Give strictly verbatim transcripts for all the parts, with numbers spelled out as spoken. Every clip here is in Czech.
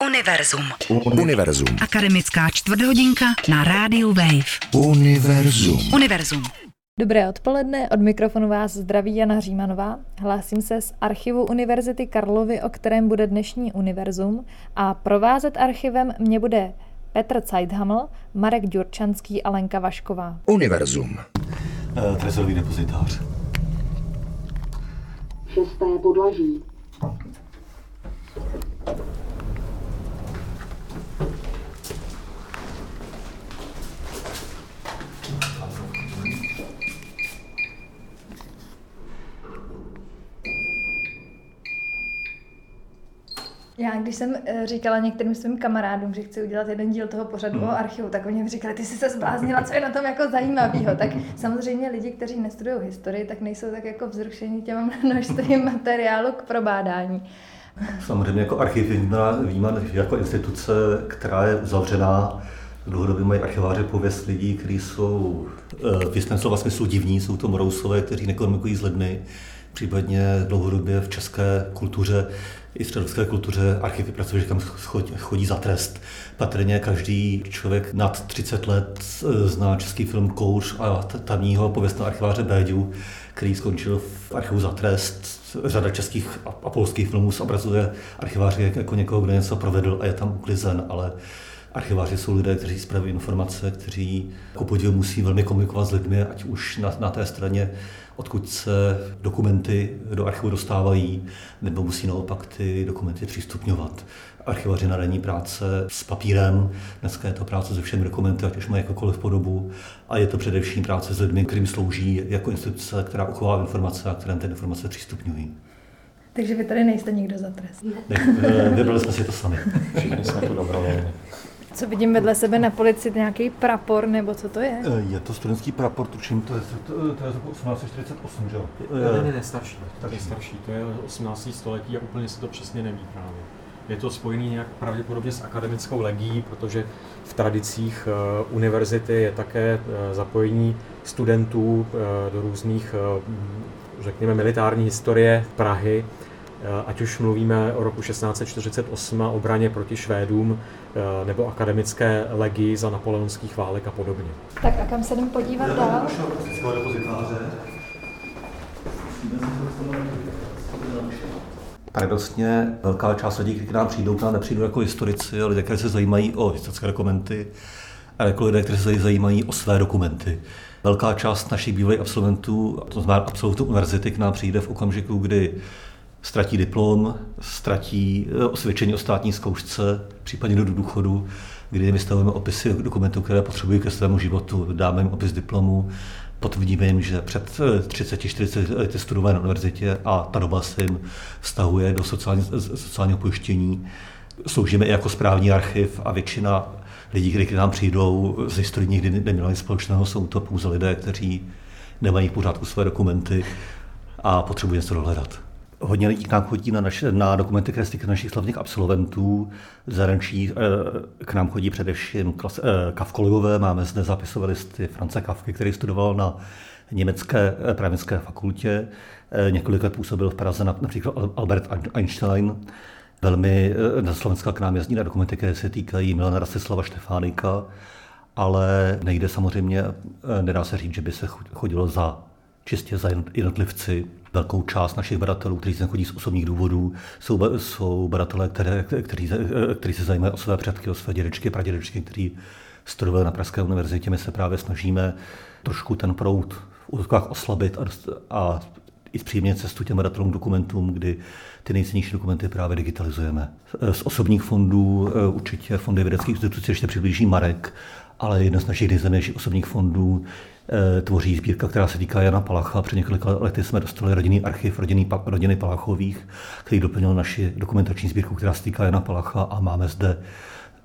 Univerzum. Univerzum. Akademická čtvrthodinka na rádiu Wave. Univerzum. Univerzum. Dobré odpoledne, od mikrofonu vás zdraví Jana Římanová. Hlásím se z archivu Univerzity Karlovy, o kterém bude dnešní Univerzum, a provázet archivem mě bude Petr Zeithaml, Marek Ďurčanský a Lenka Vašková. Univerzum. Uh, trezorový depozitář. Šesté podlaží. Já, když jsem říkala některým svým kamarádům, že chci udělat jeden díl toho pořadu o archivu, tak oni mi říkali, ty jsi se zbláznila, co je na tom jako zajímavého. Tak samozřejmě lidi, kteří nestudují historii, tak nejsou tak jako vzrušení těm množstvím materiálu k probádání. Samozřejmě jako archiv vnímá jako instituce, která je uzavřená. Dlouhodobě mají archiváři pověst lidí, kteří jsou v jistém slova smyslu divní, jsou to morousové, kteří nekomunikují s lidmi. Případně dlouhodobě v české kultuře i středoevropské kultuře archivy pracoviště, kam chodí za trest. Patrně každý člověk nad třicet let zná český film Kouř a tamního pověstného archiváře Béďu, který skončil v archivu za trest. Řada českých a polských filmů zobrazuje archiváři jako někoho, kdo něco provedl a je tam uklizen, ale archiváři jsou lidé, kteří spravují informace, kteří jako podivu musí velmi komunikovat s lidmi, ať už na, na té straně, odkud se dokumenty do archivu dostávají, nebo musí naopak ty dokumenty přístupňovat. Archivaři na denní práce s papírem, dneska je to práce se všemi dokumenty, ať už mají jakoukoliv podobu, a je to především práce s lidmi, kterým slouží jako instituce, která uchovává informace a kterým ty informace přístupňují. Takže vy tady nejste nikdo za trest. Ne, vybrali jsme si to sami. Všichni jsme tu dobrovolně. Co vidím vedle sebe na policii, nějaký prapor, nebo co to je? Je to studentský prapor, tuším, to je, to, to je z roku osmnáct set čtyřicet osm, že jo? Ne, ne, ne, starší. Tak je starší, to je osmnácté století a úplně se to přesně neví právě. Je to spojený nějak pravděpodobně s akademickou legií, protože v tradicích uh, univerzity je také uh, zapojení studentů uh, do různých, uh, řekněme, militární historie Prahy. Ať už mluvíme o roku šestnáct set čtyřicet osm a obraně proti Švédům, nebo akademické legii za napoleonských válek a podobně. Tak a kam se jdem podívat dál? Paradoxně velká část lidí, kteří k nám přijdou, k nám nepřijdou jako historici, ale lidé, kteří se zajímají o historické dokumenty, a jako lidé, kteří se zajímají o své dokumenty. Velká část našich bývalých absolventů, to znamená absolventů univerzity, k nám přijde v okamžiku, kdy ztratí diplom, ztratí osvědčení o státní zkoušce, případně do důchodu, kdy vystavujeme opisy dokumentů, které potřebují ke svému životu. Dáme jim opis diplomu, potvrdíme jim, že před třicet čtyřicet lety studoval na univerzitě a ta doba se jim vztahuje do sociální, sociálního pojištění. Sloužíme i jako správní archiv a většina lidí, kteří k nám přijdou, z historií nikdy neměli společného, jsou to pouze lidé, kteří nemají v pořádku své dokumenty a potřebují něco dohledat. Hodně lidí k nám chodí na, naše, na dokumenty, které se týkají našich slavných absolventů. Zahraničí k nám chodí především klas, Kafkoligové. Máme zde zápisové listy Franze Kafky, který studoval na německé právnické fakultě. Několik let působil v Praze, například Albert Einstein. Velmi na Slovenska k nám jezdí na dokumenty, které se týkají Milana Rastislava Štefánika, ale nejde samozřejmě, nedá se říct, že by se chodilo za čistě za jednotlivci. Velkou část našich badatelů, kteří se chodí z osobních důvodů, jsou, jsou badatelé, které, kteří, kteří se zajímají o své předky, o své dědečky, pradědečky, kteří studovali na Pražské univerzitě. My se právě snažíme trošku ten proud v úzkách oslabit a, dost, a i zpříjemnit cestu těm badatelům dokumentům, kdy ty nejcennější dokumenty právě digitalizujeme. Z osobních fondů určitě fondy vědeckých institucí ještě přiblíží Marek, ale jeden z našich nejcennějších osobních fondů tvoří sbírka, která se týká Jana Palacha. Před několika lety jsme dostali rodinný archiv rodiny, rodiny Palachových, který doplnil naši dokumentační sbírku, která se týká Jana Palacha, a máme zde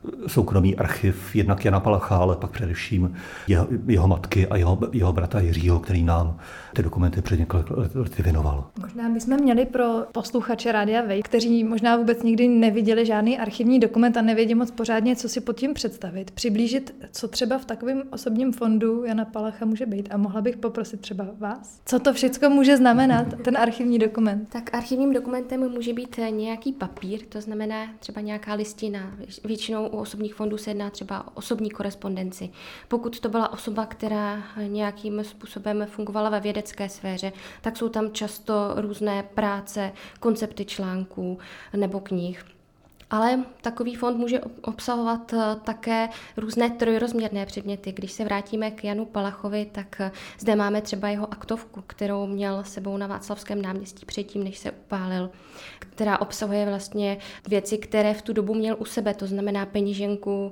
soukromý archiv jednak Jana Palacha, ale pak především jeho, jeho matky a jeho, jeho bratra Jiřího, který nám ty dokumenty před několika lety věnoval. Možná bychom měli pro posluchače Rádia Wave, kteří možná vůbec nikdy neviděli žádný archivní dokument a nevědí moc pořádně, co si pod tím představit, přiblížit, co třeba v takovém osobním fondu Jana Palacha může být. A mohla bych poprosit třeba vás, co to všechno může znamenat, ten archivní dokument? Tak archivním dokumentem může být nějaký papír, to znamená třeba nějaká listina. Většinou u osobních fondů se jedná třeba o osobní korespondenci. Pokud to byla osoba, která nějakým způsobem fungovala ve vědecké sféře, tak jsou tam často různé práce, koncepty článků nebo knih. Ale takový fond může obsahovat také různé trojrozměrné předměty. Když se vrátíme k Janu Palachovi, tak zde máme třeba jeho aktovku, kterou měl sebou na Václavském náměstí předtím, než se upálil, která obsahuje vlastně věci, které v tu dobu měl u sebe, to znamená peněženku,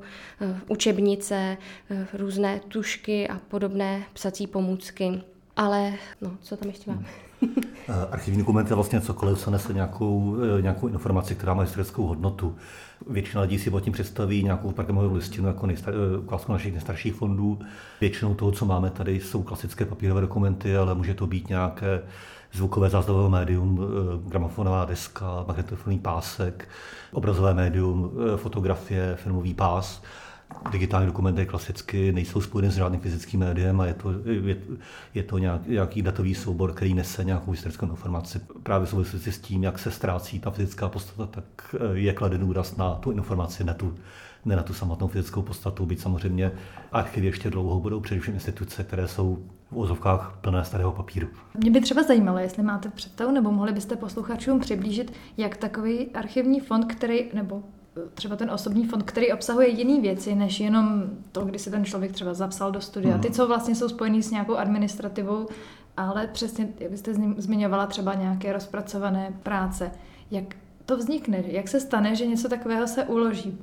učebnice, různé tužky a podobné psací pomůcky. Ale, no, co tam ještě máme? Archivní dokument je vlastně cokoliv, co nese nějakou, nějakou informaci, která má historickou hodnotu. Většina lidí si pod tím představí nějakou pergamonovou listinu jako nejstar, ukázku našich nejstarších fondů. Většinou toho, co máme tady, jsou klasické papírové dokumenty, ale může to být nějaké zvukové záznamové médium, gramofonová deska, magnetofonní pásek, obrazové médium, fotografie, filmový pás. Digitální dokumenty klasicky nejsou spojeny s žádným fyzickým médiem a je to, je, je to nějak, nějaký datový soubor, který nese nějakou historickou informaci. Právě v souvislosti s tím, jak se ztrácí ta fyzická podstata, tak je kladen důraz na tu informaci, ne, tu, ne na tu samotnou fyzickou podstatu. Byť samozřejmě archivy ještě dlouho budou především instituce, které jsou v ozovkách plné starého papíru. Mě by třeba zajímalo, jestli máte představu, nebo mohli byste posluchačům přiblížit, jak takový archivní fond, který, nebo třeba ten osobní fond, který obsahuje jiné věci, než jenom to, kdy se ten člověk třeba zapsal do studia. Ty, co vlastně jsou spojený s nějakou administrativou, ale přesně, jak jste zmiňovala třeba nějaké rozpracované práce. Jak to vznikne? Jak se stane, že něco takového se uloží?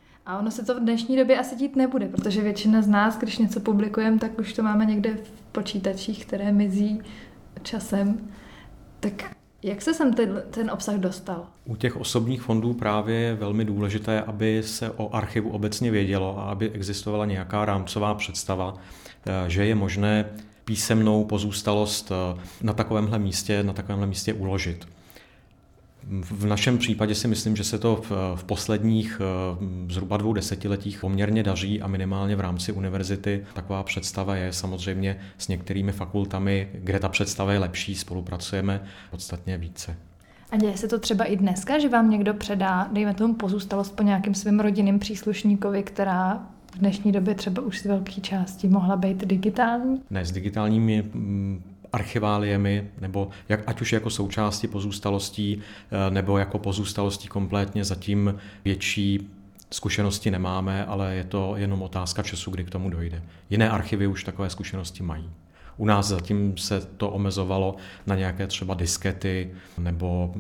A ono se to v dnešní době asi dít nebude, protože většina z nás, když něco publikujeme, tak už to máme někde v počítačích, které mizí časem. Tak jak se sem ten, ten obsah dostal? U těch osobních fondů právě je velmi důležité, aby se o archivu obecně vědělo a aby existovala nějaká rámcová představa, že je možné písemnou pozůstalost na takovémhle místě, na takovémhle místě uložit. V našem případě si myslím, že se to v posledních zhruba dvou desetiletích poměrně daří a minimálně v rámci univerzity taková představa je. Samozřejmě s některými fakultami, kde ta představa je lepší, spolupracujeme podstatně více. A děje se to třeba i dneska, že vám někdo předá, dejme tomu pozůstalost po nějakým svým rodinným příslušníkovi, která v dnešní době třeba už z velké části mohla být digitální? Ne, s digitálními archiváliemi, nebo jak, ať už jako součástí pozůstalostí, nebo jako pozůstalostí kompletně, zatím větší zkušenosti nemáme, ale je to jenom otázka času, kdy k tomu dojde. Jiné archivy už takové zkušenosti mají. U nás zatím se to omezovalo na nějaké třeba diskety nebo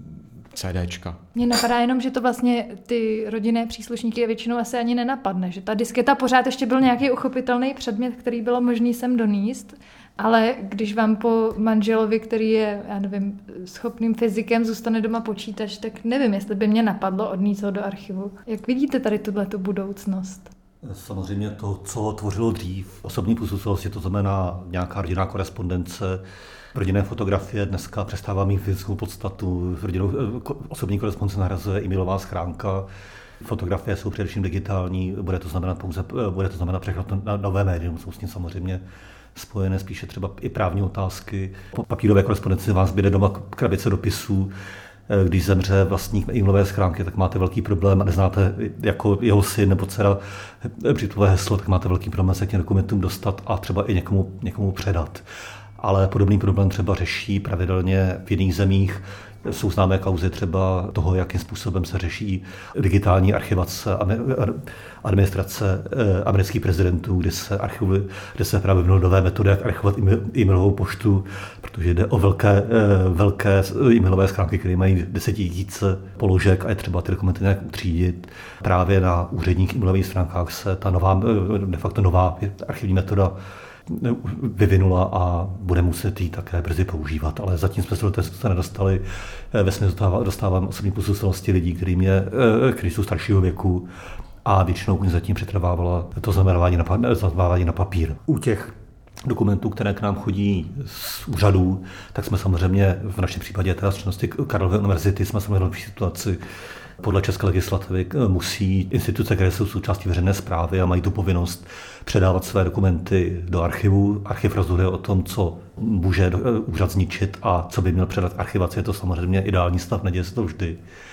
CDčka. Mně napadá jenom, že to vlastně ty rodinné příslušníky většinou asi ani nenapadne, že ta disketa pořád ještě byl nějaký uchopitelný předmět, který bylo možný sem donést, ale když vám po manželovi, který je, já nevím, schopným fyzikem, zůstane doma počítač, tak nevím, jestli by mě napadlo odníst ho do archivu. Jak vidíte tady tuhletu budoucnost? Samozřejmě to, co tvořilo dřív, osobní pozůstalosti, to znamená nějaká rodinná korespondence, rodinné fotografie dneska přestává mít fyzickou podstatu, rodinnou, osobní korespondence nahrazuje e-mailová schránka, fotografie jsou především digitální, bude to znamenat pouze, bude to znamenat přechod na nové médium, jsou s tím samozřejmě spojené spíše třeba i právní otázky. Po papírové korespondenci vás zbyde doma krabice dopisů. Když zemře vlastník e-mailové schránky, tak máte velký problém a neznáte jako jeho syn nebo dcera břitvové heslo, tak máte velký problém se k těm dokumentům dostat a třeba i někomu, někomu předat. Ale podobný problém třeba řeší pravidelně v jiných zemích. Jsou známé kauzy třeba toho, jakým způsobem se řeší digitální archivace administrace amerických prezidentů, kde se, archivuje, kde se právě vyvinuly nové metody, jak archivovat e-mailovou poštu, protože jde o velké, velké e-mailové schránky, které mají desetitisíce položek a je třeba ty dokumenty nějak utřídit. Právě na úředních e-mailových stránkách se ta nová, de facto nová archivní metoda vyvinula a bude muset ji také brzy používat, ale zatím jsme se do té situace nedostali. Vesměs dostávám osobní pozůstalosti lidí, kteří, mě, kteří jsou staršího věku a většinou zatím přetrvávala to zaznamenávání na, zaznamenávání na papír. U těch dokumentů, které k nám chodí z úřadů, tak jsme samozřejmě v našem případě teda z činnosti Karlovy univerzity jsme samozřejmě v situaci. Podle české legislativy musí instituce, které jsou součástí veřejné správy a mají tu povinnost předávat své dokumenty do archivu. Archiv rozhoduje o tom, co může úřad zničit a co by měl předat archivaci. Je to samozřejmě ideální stav, neděje se to vždy.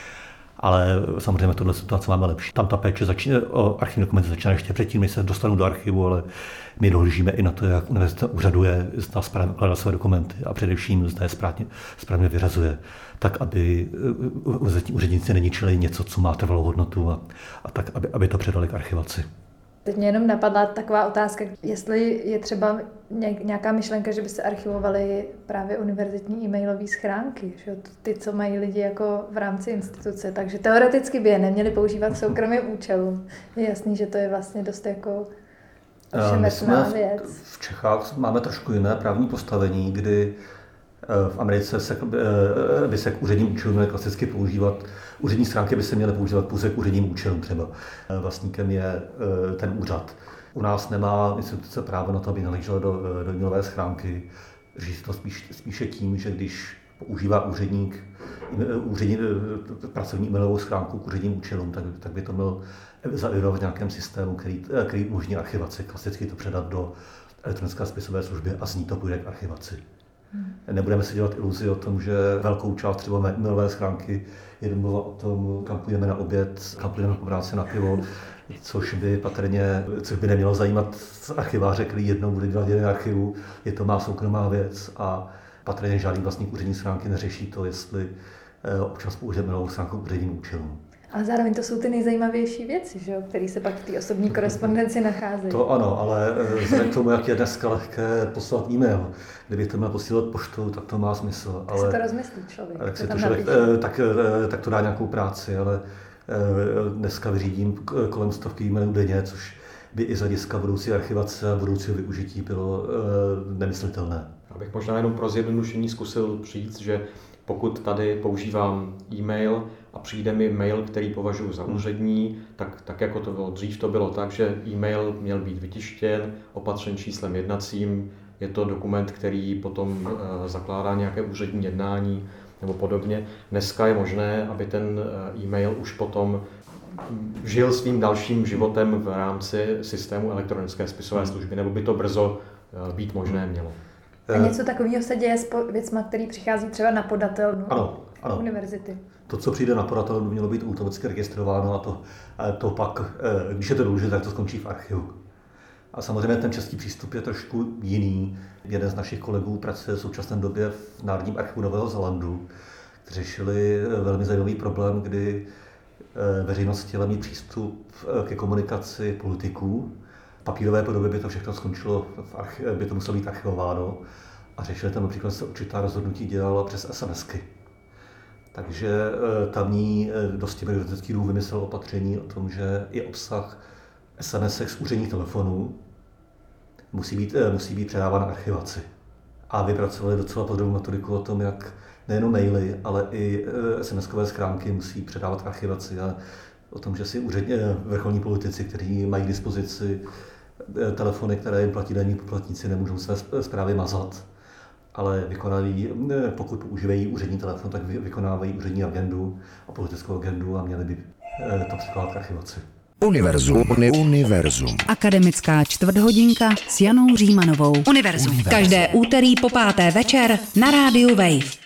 Ale samozřejmě tohle situace máme lepší. Tam ta péče začíná, o archivní dokumenty začíná ještě předtím, než se dostanou do archivu, ale my dohlížíme i na to, jak univerzita úřaduje, zda správně ukládá své dokumenty a především zda je správně, správně vyřazuje, tak aby úředníci neničili něco, co má trvalou hodnotu a, a tak, aby, aby to předali k archivaci. Teď mě jenom napadla taková otázka, jestli je třeba nějaká myšlenka, že by se archivovaly právě univerzitní e-mailové schránky, že? Ty, co mají lidi jako v rámci instituce, takže teoreticky by je neměli používat k soukromým účelům. Je jasný, že to je vlastně dost jako ošemetná věc. V Čechách máme trošku jiné právní postavení, kdy v Americe se, by se k úředním účelům měly klasicky používat, úřední schránky by se měly používat pouze k úředním účelům třeba. Vlastníkem je ten úřad. U nás nemá instituce právo na to, aby nalížela do, do e-mailové schránky. Řeší to spíš, spíše tím, že když používá úředník úřední, pracovní e-mailovou schránku k úředním účelům, tak, tak by to měl zaevidovat v nějakém systému, který, který umožní archivaci. Klasicky to předat do elektronické spisové služby a z ní to půjde k archivaci. Hmm. Nebudeme si dělat iluzi o tom, že velkou část třeba mailové schránky je domluva o tom, kam půjdeme na oběd, kam půjdeme po práci na pivo, což by patrně, což by nemělo zajímat archiváře, který jednou bude dělat jeden archivu, je to má soukromá věc a patrně žádný vlastník úřední schránky neřeší to, jestli občas použije mailovou schránku k úředním účelům. Ale zároveň to jsou ty nejzajímavější věci, že jo, které se pak v té osobní korespondenci nacházejí. To ano, ale vzhledem k tomu, jak je dneska lehké poslat e-mail, kdybych to měl posílat poštou, tak to má smysl. Tak ale, se to rozmyslí člověk. Tak, to to člověk tak, tak to dá nějakou práci, ale dneska vyřídím kolem stovky e-mailů denně, což by i z hlediska budoucí archivace a budoucího využití bylo nemyslitelné. Abych možná jenom pro zjednodušení zkusil říct, že pokud tady používám e-mail a přijde mi mail, který považuji za úřední, tak, tak jako to bylo dřív, to bylo tak, že e-mail měl být vytištěn, opatřen číslem jednacím, je to dokument, který potom e, zakládá nějaké úřední jednání nebo podobně. Dneska je možné, aby ten e-mail už potom žil svým dalším životem v rámci systému elektronické spisové služby, nebo by to brzo e, být možné mělo. A něco takového se děje s věcma, které přichází třeba na podatelnu ano, ano. univerzity. To, co přijde na podatelnu, by mělo být automaticky registrováno a to, to pak, když je to důležité, tak to skončí v archivu. A samozřejmě ten český přístup je trošku jiný. Jeden z našich kolegů pracuje v současné době v Národním archivu Nového Zélandu, kteří řešili velmi zajímavý problém, kdy veřejnost chtěla mít přístup ke komunikaci politiků. V papírové podobě by to všechno skončilo, v archi- by to muselo být archivováno a řešili tam například, se určitá rozhodnutí dělala přes SMSky. Takže tamní dosti byrokratický dům vymyslel opatření o tom, že i obsah es em esek z úředních telefonů musí být, musí být předáván na archivaci. A vypracovali docela podrobnou metodiku o tom, jak nejenom maily, ale i SMSkové schránky musí předávat k archivaci a o tom, že si úředně vrcholní politici, kteří mají k dispozici telefony, které jim platí daní poplatníci, nemůžou své zprávy mazat, ale vykonají, pokud používají úřední telefon, tak vykonávají úřední agendu a politickou agendu a měli by to předkládat k archivaci. Univerzum. Univerzum. Akademická čtvrthodinka s Janou Římanovou. Univerzum. Každé úterý po páté večer na rádiu Wave.